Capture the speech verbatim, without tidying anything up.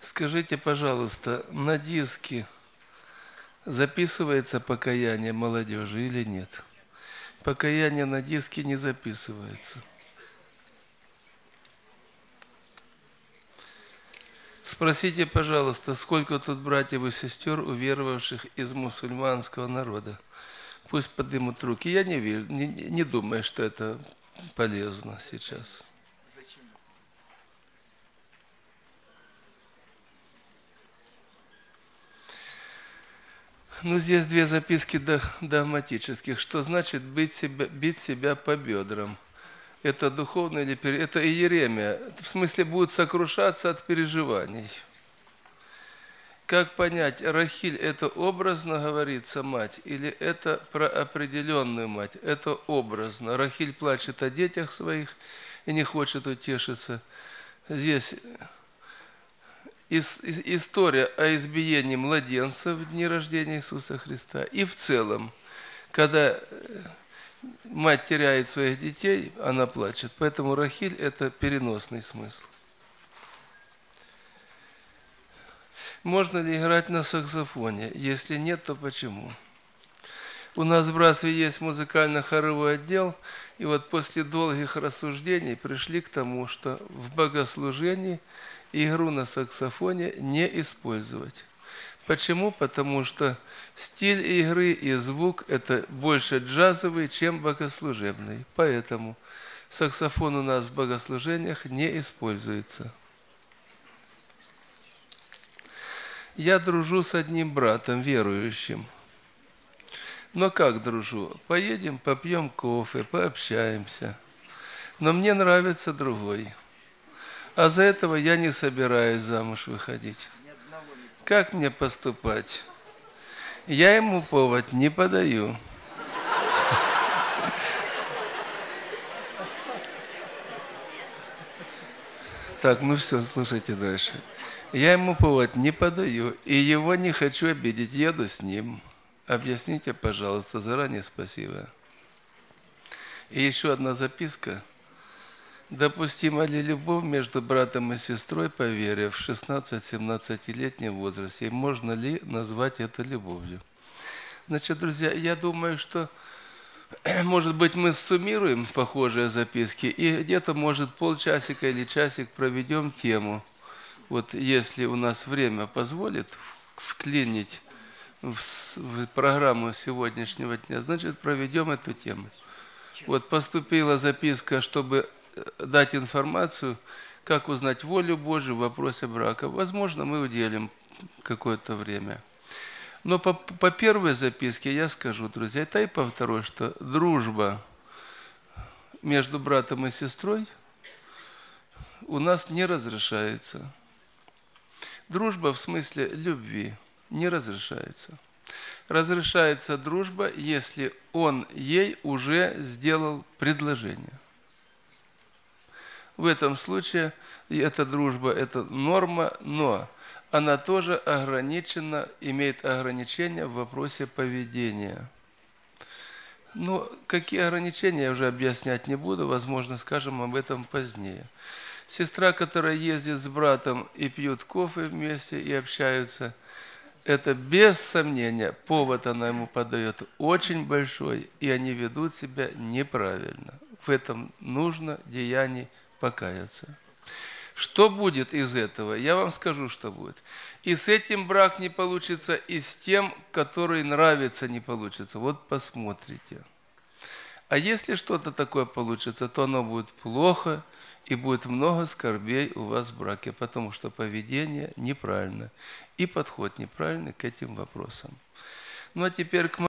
Скажите, пожалуйста, на диске записывается покаяние молодежи или нет? Покаяние на диске не записывается. Спросите, пожалуйста, сколько тут братьев и сестер, уверовавших из мусульманского народа? Пусть поднимут руки. Я не верю, не, не думаю, что это полезно сейчас. Ну, здесь две записки догматических. Что значит бить себя, бить себя по бедрам? Это духовно или... Это Иеремия. В смысле, будет сокрушаться от переживаний. Как понять, Рахиль это образно говорится мать, или это про определенную мать? Это образно. Рахиль плачет о детях своих и не хочет утешиться. Здесь история о избиении младенца в дни рождения Иисуса Христа. И в целом, когда мать теряет своих детей, она плачет. Поэтому Рахиль – это переносный смысл. Можно ли играть на саксофоне? Если нет, то почему? У нас в братстве есть музыкально-хоровой отдел, и вот после долгих рассуждений пришли к тому, что в богослужении игру на саксофоне не использовать. Почему? Потому что стиль игры и звук – это больше джазовый, чем богослужебный. Поэтому саксофон у нас в богослужениях не используется. Я дружу с одним братом, верующим. Но как дружу? Поедем, попьем кофе, пообщаемся. Но мне нравится другой. А за этого я не собираюсь замуж выходить. Как мне поступать? Я ему повод не подаю. Так, ну все, слушайте дальше. Я ему повод не подаю, и его не хочу обидеть, еду с ним. Объясните, пожалуйста, заранее спасибо. И еще одна записка. Допустима ли любовь между братом и сестрой по вере в шестнадцати-семнадцатилетнем возрасте? И можно ли назвать это любовью? Значит, друзья, я думаю, что, может быть, мы суммируем похожие записки и где-то, может, полчасика или часик проведем тему. Вот если у нас время позволит вклинить в, в программу сегодняшнего дня, значит, проведем эту тему. Вот поступила записка, чтобы дать информацию, как узнать волю Божию в вопросе брака. Возможно, мы уделим какое-то время. Но по, по первой записке я скажу, друзья, это и по второй, что дружба между братом и сестрой у нас не разрешается. Дружба в смысле любви не разрешается. Разрешается дружба, если он ей уже сделал предложение. В этом случае эта дружба – это норма, но она тоже ограничена, имеет ограничения в вопросе поведения. Но какие ограничения, я уже объяснять не буду, возможно, скажем об этом позднее. Сестра, которая ездит с братом и пьют кофе вместе и общаются, это без сомнения, повод она ему подает очень большой, и они ведут себя неправильно. В этом нужно деяний покаяться. Что будет из этого? Я вам скажу, что будет. И с этим брак не получится, и с тем, который нравится, не получится. Вот посмотрите. А если что-то такое получится, то оно будет плохо, и будет много скорбей у вас в браке, потому что поведение неправильно, и подход неправильный к этим вопросам. Ну а теперь к